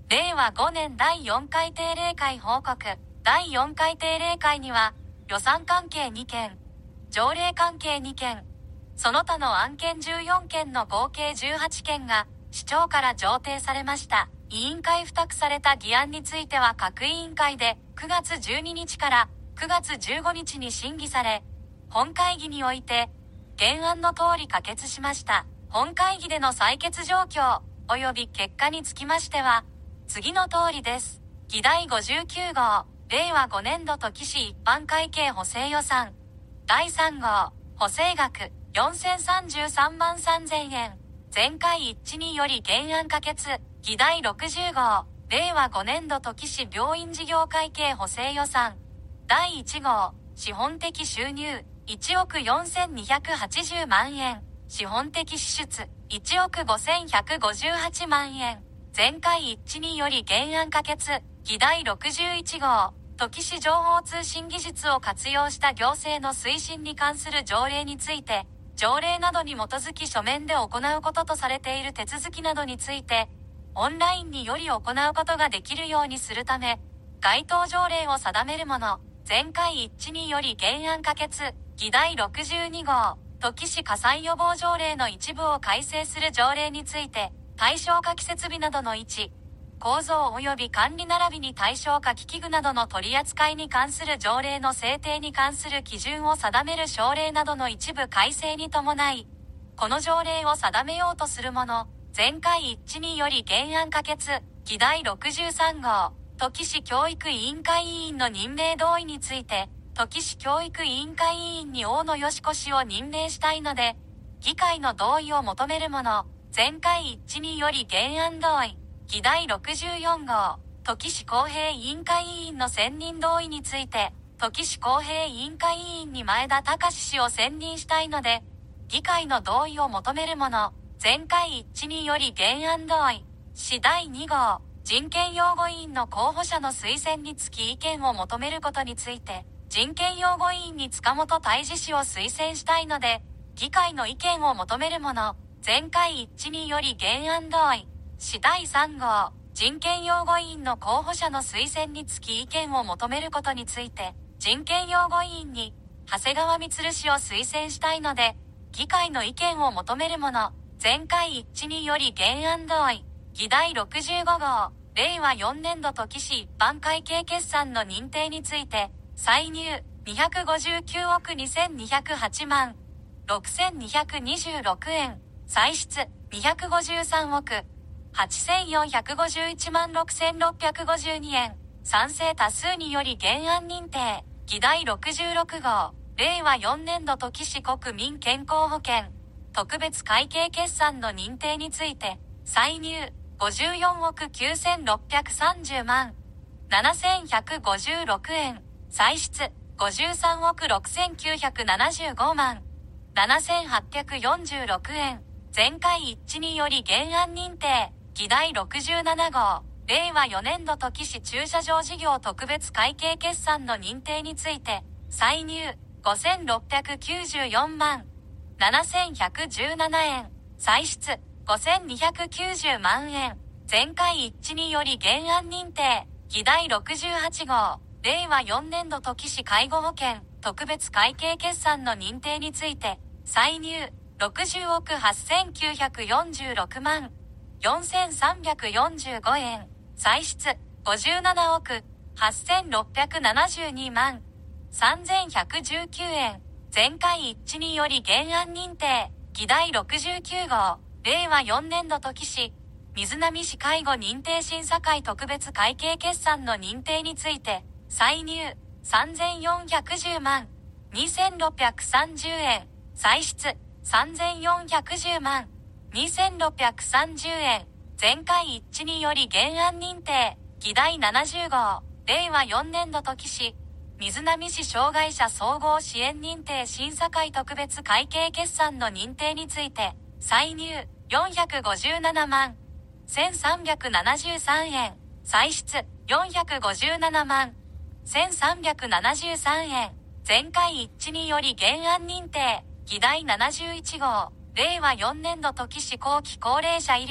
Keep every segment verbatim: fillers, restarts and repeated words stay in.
れいわごねんだいよんかい定例会報告。だいよんかい定例会には、予算関係にけん、条例関係にけん、その他の案件じゅうよんけんの合計じゅうはちけんが、市長から上呈されました。委員会付託された議案については各委員会でくがつじゅうににちからくがつじゅうごにちに審議され、本会議において、原案の通り可決しました。本会議での採決状況、及び結果につきましては、次の通りです。議題ごじゅうきゅうごう、れいわごねんど時市一般会計補正予算。だいさんごう、補正額よんせんさんじゅうさんまんさんぜんえん。全会一致により原案可決。議題ろくじゅうごう、れいわごねんど時市病院事業会計補正予算。だいいちごう、資本的収入いちおくよんせんにひゃくはちじゅうまんえん。資本的支出いちおくごせんひゃくごじゅうはちまんえん。全会一致により原案可決。議題ろくじゅういちごう、時市情報通信技術を活用した行政の推進に関する条例について、条例などに基づき書面で行うこととされている手続きなどについて、オンラインにより行うことができるようにするため、該当条例を定めるもの、全会一致により原案可決。議題ろくじゅうにごう、時市火災予防条例の一部を改正する条例について、対象火器設備などの位置、構造及び管理並びに対象火器器具などの取り扱いに関する条例の制定に関する基準を定める省令などの一部改正に伴い、この条例を定めようとするもの、全会一致により原案可決。議題ろくじゅうさんごう、時市教育委員会委員の任命同意について、時市教育委員会委員に大野よし子氏を任命したいので、議会の同意を求めるもの、全会一致により原案同意。議題ろくじゅうよんごう、時市公平委員会委員の選任同意について、時市公平委員会委員に前田隆氏を選任したいので、議会の同意を求めるもの、全会一致により原案同意。市だいにごう、人権擁護委員の候補者の推薦につき意見を求めることについて、人権擁護委員に塚本泰治氏を推薦したいので、議会の意見を求めるもの、全会一致により原案同意。市だいさんごう、人権擁護委員の候補者の推薦につき意見を求めることについて、人権擁護委員に、長谷川充氏を推薦したいので、議会の意見を求めるもの、全会一致により原案同意。議題ろくじゅうごごう、れいわよんねんど時市一般会計決算の認定について、歳入にひゃくごじゅうきゅうおくにせんにひゃくはちまんろくせんにひゃくにじゅうろくえん、歳出にひゃくごじゅうさんおくはちせんよんひゃくごじゅういちまんろくせんろっぴゃくごじゅうにえん、賛成多数により原案認定。議題ろくじゅうろくごう、れいわよねんど時市国民健康保険特別会計決算の認定について、歳入ごじゅうよんおくきゅうせんろっぴゃくさんじゅうまんななせんひゃくごじゅうろくえん、歳出ごじゅうさんおくろくせんきゅうひゃくななじゅうごまんななせんはっぴゃくよんじゅうろくえん、全会一致により原案認定。議題ろくじゅうななごう、れいわよねんど時市駐車場事業特別会計決算の認定について、歳入ごせんろっぴゃくきゅうじゅうよんまんななせんひゃくじゅうななえん、歳出ごせんにひゃくきゅうじゅうまんえん、全会一致により原案認定。議題ろくじゅうはちごう、れいわよねんど時市介護保険特別会計決算の認定について、歳入ろくじゅうおくはっせんきゅうひゃくよんじゅうろくまんよんせんさんびゃくよんじゅうごえん、歳出ごじゅうななおくはっせんろっぴゃくななじゅうにまんさんぜんひゃくじゅうきゅうえん、全会一致により原案認定。議題ろくじゅうきゅうごう、れいわよねんど時市瑞浪市介護認定審査会特別会計決算の認定について、歳入さんぜんよんひゃくじゅうまんにせんろっぴゃくさんじゅうえん、歳出さんぜんよんひゃくじゅうまんにせんろっぴゃくさんじゅうえん、全会一致により原案認定。議題ななじゅうごう、れいわよねんど時市瑞浪市障害者総合支援認定審査会特別会計決算の認定について、歳入よんひゃくごじゅうななまんせんさんびゃくななじゅうさんえん、歳出よんひゃくごじゅうななまんせんさんびゃくななじゅうさんえん、全会一致により原案認定。議題ななじゅういちごう、れいわよねんど時市後期高齢者医療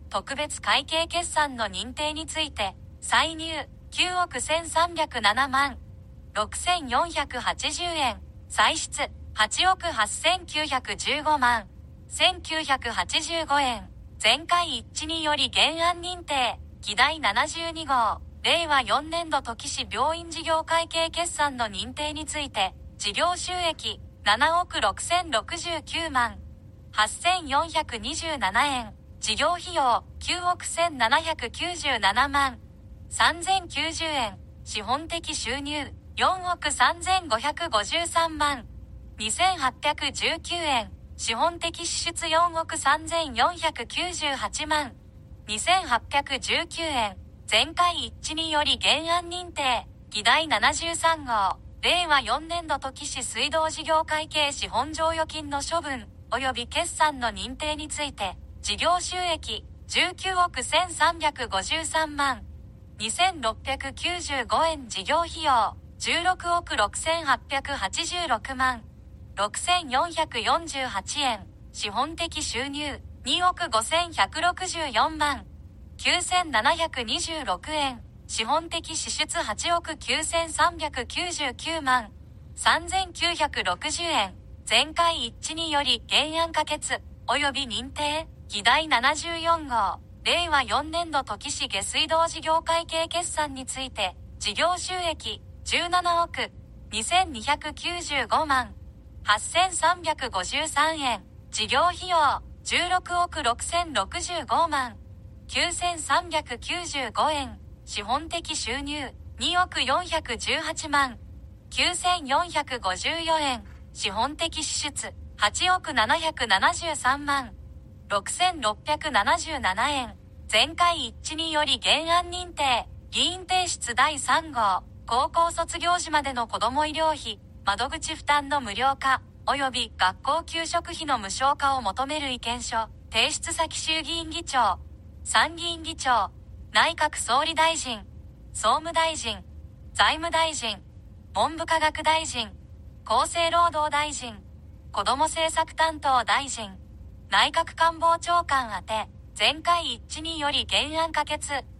特別会計決算の認定について、歳入きゅうおくせんさんびゃくななまんろくせんよんひゃくはちじゅうえん、歳出はちおくはっせんきゅうひゃくじゅうごまんせんきゅうひゃくはちじゅうごえん、全会一致により原案認定、議題ななじゅうにごう、れいわよねんど土岐市病院事業会計決算の認定について、事業収益ななおくろくせんろくじゅうきゅうまんはっせんよんひゃくにじゅうななえん、事業費用きゅうおくせんななひゃくきゅうじゅうななまんさんぜんきゅうじゅうえん、資本的収入よんおくさんぜんごひゃくごじゅうさんまんにせんはっぴゃくじゅうきゅうえん、資本的支出よんおくさんぜんよんひゃくきゅうじゅうはちまんにせんはっぴゃくじゅうきゅうえん、全会一致により原案認定、議題ななじゅうさんごう、れいわよねんど土岐市水道事業会計資本剰余金の処分及び決算の認定について、事業収益じゅうきゅうおくせんさんびゃくごじゅうさんまんにせんろっぴゃくきゅうじゅうごえん、事業費用じゅうろくおくろくせんはっぴゃくはちじゅうろくまんろくせんよんひゃくよんじゅうはちえん、資本的収入におくごせんひゃくろくじゅうよんまんきゅうせんななひゃくにじゅうろくえん、資本的支出はちおくきゅうせんさんびゃくきゅうじゅうきゅうまんさんぜんきゅうひゃくろくじゅうえん、全会一致により原案可決及び認定、議題ななじゅうよんごう、れいわよねんど土岐市下水道事業会計決算について、事業収益じゅうななおくにせんにひゃくきゅうじゅうごまんはっせんさんびゃくごじゅうさんえん、事業費用じゅうろくおくろくせんろくじゅうごまんきゅうせんさんびゃくきゅうじゅうごえん、資本的収入におくよんひゃくじゅうはちまんきゅうせんよんひゃくごじゅうよえん、資本的支出はちおくななひゃくななじゅうさんまんろくせんろっぴゃくななじゅうななえん、全会一致により原案認定、議員提出だいさんごう、高校卒業時までの子ども医療費、窓口負担の無料化、及び学校給食費の無償化を求める意見書、提出先衆議院議長、参議院議長、内閣総理大臣、総務大臣、財務大臣、文部科学大臣、厚生労働大臣、子ども政策担当大臣、内閣官房長官宛て、全会一致により原案可決、